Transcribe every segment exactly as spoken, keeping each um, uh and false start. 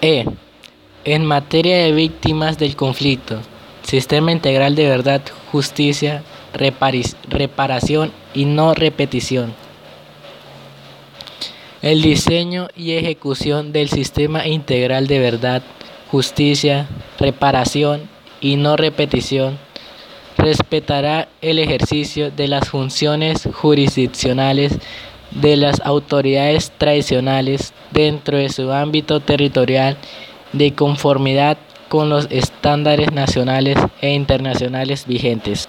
E. En materia de víctimas del conflicto, sistema integral de verdad, justicia, reparis- reparación y no repetición. El diseño y ejecución del sistema integral de verdad, justicia, reparación y no repetición respetará el ejercicio de las funciones jurisdiccionales de las autoridades tradicionales dentro de su ámbito territorial de conformidad con los estándares nacionales e internacionales vigentes.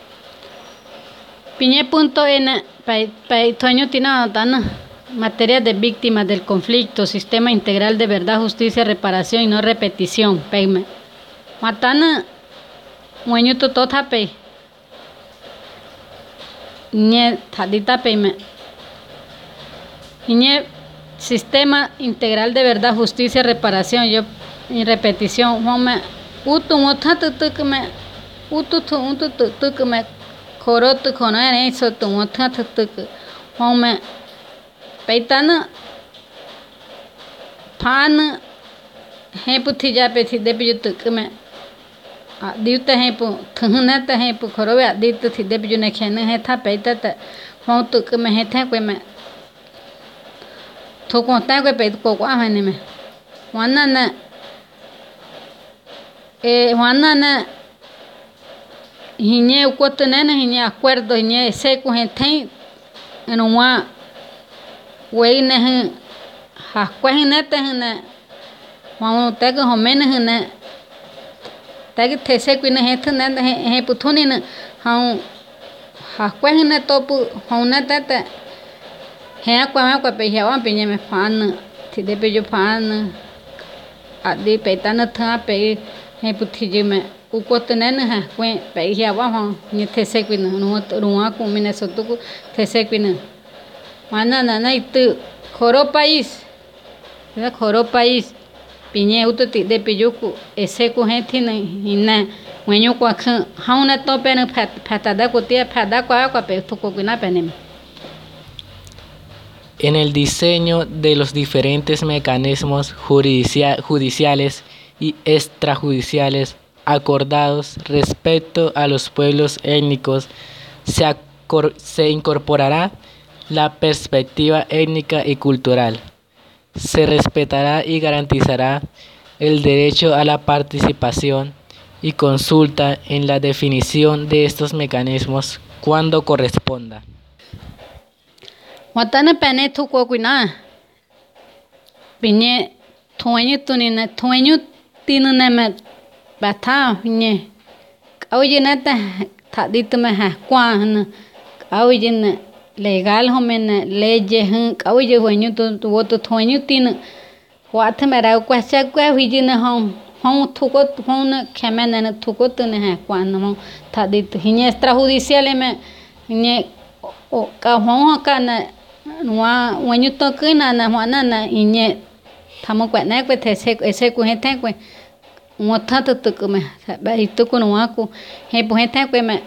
Piñe punto N, Toño Tinadana, materia de víctimas del conflicto, sistema integral de verdad, justicia, reparación y no repetición. Peime. Matana, mueño tototape. Nye tadita peime. Nye sistema integral de verdad, justicia, reparación yo, y repetición. Home, utu motatutukme, utu tu utu tutukme. Korotu kono ene so tu motatutuk. Home, peitana pan heputi jape thi debiutukme. Diuta hepu thunata hepu korowe aditu thi debiune khene hetha peitata hontukme hetha kweme. Thukonta kwe peit ko kwa hane me. Wanana eh wanana hiñe ukotunene hiñe acuerdo hiñe seku hethen enwa weine he hakwenete hene mamu tege homene hene tege these kwine hethene he puthunine hau hakwehene topu hone tete he kwa kwa pe hewa pinye me fan thide pe jo fan adi petana tha pe he puthije me ukotunene ha kwe pe hewa ha ni these kwine no ruwa ku mine sotuku these kwine mana nana itu khoro país ya khoro país piñe ututi de piyuku ese ku hethine hina weño kwa kha hauna to pe na phatada ko tia phada kwa kwa pe thuko kwina peneme. En el diseño de los diferentes mecanismos judicia- judiciales y extrajudiciales acordados respecto a los pueblos étnicos, se, acor- se incorporará la perspectiva étnica y cultural. Se respetará y garantizará el derecho a la participación y consulta en la definición de estos mecanismos cuando corresponda. Watana pane thuko kwina piñe thueño tunina thueño tinuna me batha nye oye nata thadit me ha kwan oye legal homene leye hu oye weño tu woto thueño tin wat me ra kwacha kwa hijina hom hom thuko hom khemene thuko tune ha kwan mo thadit hiñe extrajudicial me nye o ka hom ka na wa weño to kina na wana na iñe thamo kwa na kwe these ese ku hethe kwe ngotha to to me ba itu ku no ku he po hethe kwe me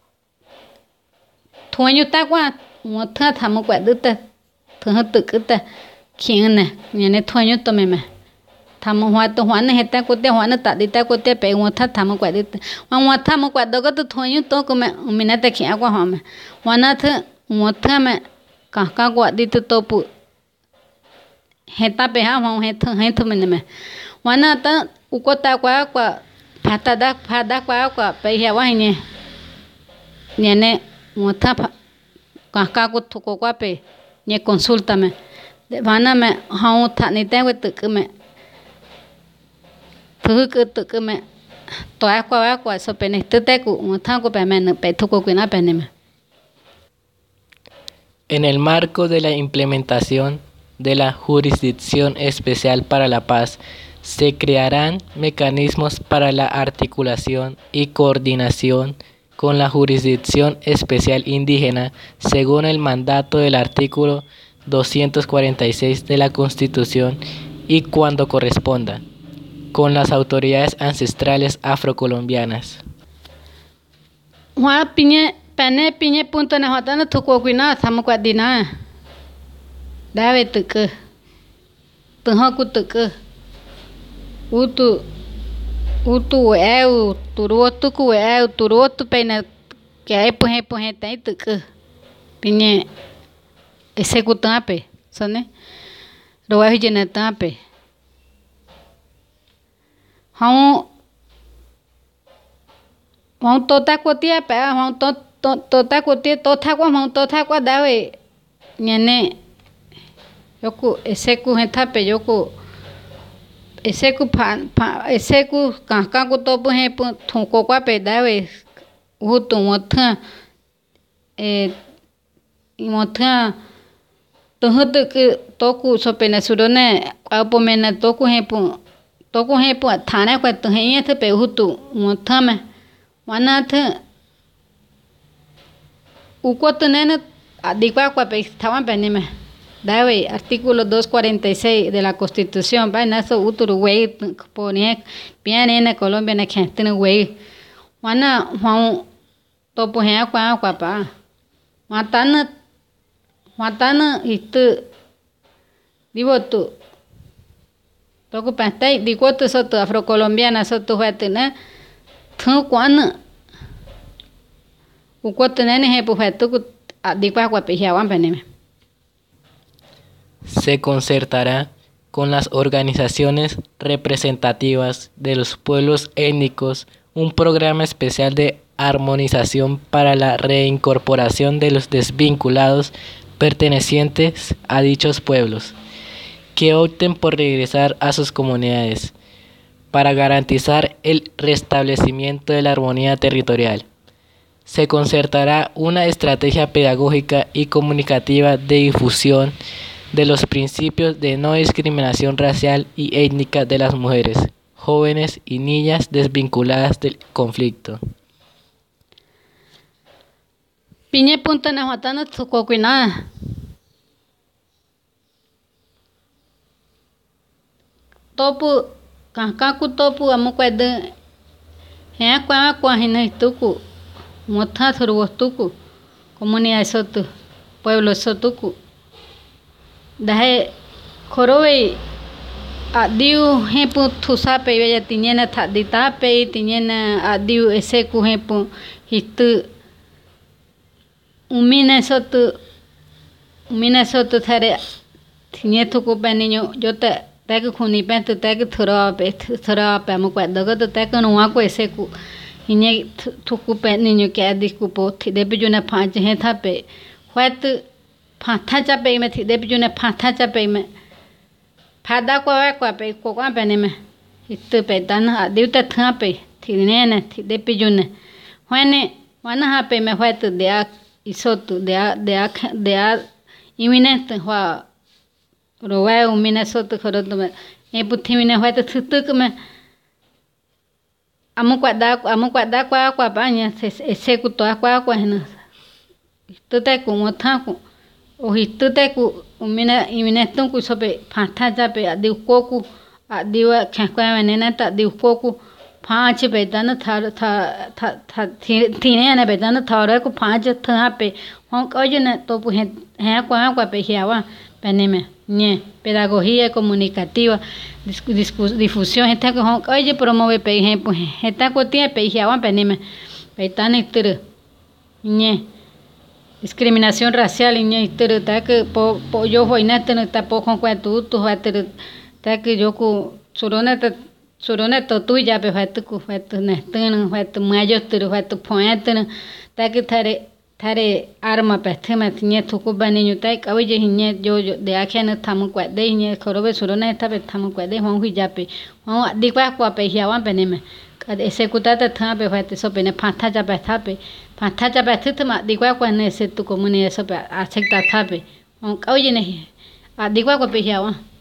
thueño ta kwa ngotha thamo kwa duta thu to kuta khine ne thueño to me me thamo wa to wana hethe ku te wana ta dita ku te pe ngotha thamo kwa duta wa ngotha mo kwa dogo to thueño to ku me mina te khia kwa ha me wana th ngotha me kaka kwa ditu topu heta pe ha hon hethu hethu mene me wana ta ukota kwa kwa phatada phada kwa kwa pe hewa hine nene motha kaka ko thuko kwa pe ne consulta me wana me hau tha ni te wetu me thu ku tu me to kwa kwa so pe ne tu te ku motha ko pe me pe thuko kwina pe ne me. En el marco de la implementación de la Jurisdicción Especial para la Paz, se crearán mecanismos para la articulación y coordinación con la Jurisdicción Especial Indígena según el mandato del artículo doscientos cuarenta y seis de la Constitución y cuando corresponda, con las autoridades ancestrales afrocolombianas. Pane piñe punto na hotana thuko kwina tham kwa dina dawe tuk tu ha ku tuk utu utu eu turuotu ku eu turuotu pena que aí põe põe tem tu que pinhe executar pe sone ro é jene tape hão hão tota cotia pe hão to tota cotia tota qua hão tota qua dawe nhene yoku execu tape yoku execu pa pa execu kanka ku to põe thonko qua pe dawe utu motha e motha tohutu que toku sopena surone apomena toku hepu toku hepu thana kwa tuhenya the pe hutu mothame manath ukotunene adikwa kwa pe thawan penime dawe artículo doscientos cuarenta y seis de la Constitución va naso uturu wei pone piane en Colombia na khentene wei wana hau topu he kwa kwa pa matana matana itu divotu toku pastai dikotu soto afrocolombiana soto fatena thu kwana ukotene ne he pu fatu dikwa kwa pe hiawan peneme. Se concertará con las organizaciones representativas de los pueblos étnicos un programa especial de armonización para la reincorporación de los desvinculados pertenecientes a dichos pueblos que opten por regresar a sus comunidades para garantizar el restablecimiento de la armonía territorial. Se concertará una estrategia pedagógica y comunicativa de difusión de los principios de no discriminación racial y étnica de las mujeres, jóvenes y niñas desvinculadas del conflicto. Piñe punta na watana tsukokuina. Topu kankaku topu amukwede he kwa kwa hina tuku motha thuru tuku comunidad sotu pueblo sotuku dahe khorowe adiu hepu thusa pe ya tinyena thadita pe tinyena adiu ese ku hepu hitu umine sotu umine sotu thare tinye thuku pe niño jota tag khuni pe tu tag thura pe thura pe amukwa daga to tag nuwa ko ese ku hinye thuku pe niño ke adisku po thide pe jona panch he tha pe hwat phatha cha pe me thide pe jona phatha cha pe me phada kwa kwa pe ko kwa pe ne me hitu pe tan adiu ta tha pe thine ne thide pe jona hwane wana ha pe me hwat de a isotu de a de a de a iminent hwa rowa umine sotu khorotu me e puthi mine hwat thutuk me amukwa da amukwa da kwa kwa paña ese ku to kwa kwa hena tute ku motha ku o hitute ku umina imine tung ku sope phatha ja pe adi ko ku adi wa khakwa menena ta di ko ku पांच बेदन थर था था थीने ने बेदन थर को पांच था पे हम कहे न तो है है को को पे हियावा पने में ने pedagogía comunicativa difusión esta que हम कहे promover पे है esta को tie पे हियावा पने में पेतन इतर ने discriminación racial ne इतर तक पो yo होई न तन त पो को तू तो हतर तक जो को सुरोने त सुरोने तो तू जा पे हत को हत न तन हत माजो तर हत फोया तन ताकि थारे थारे आरमा पे थे में ने थुको बने नु तक अब जे हिने जो दे आखे न थम को दे हिने खरोबे सुरोने था पे थम को दे हम हुई जा पे हम दिखवा को पे हियावा बने में ऐसे कुता त था पे हत सो पे ने फाथा जा पे था पे फाथा जा पे थ मा दिखवा को ने से तू को मने सब आछकता था पे हम कहो जे नहीं आ दिखवा को पे हियावा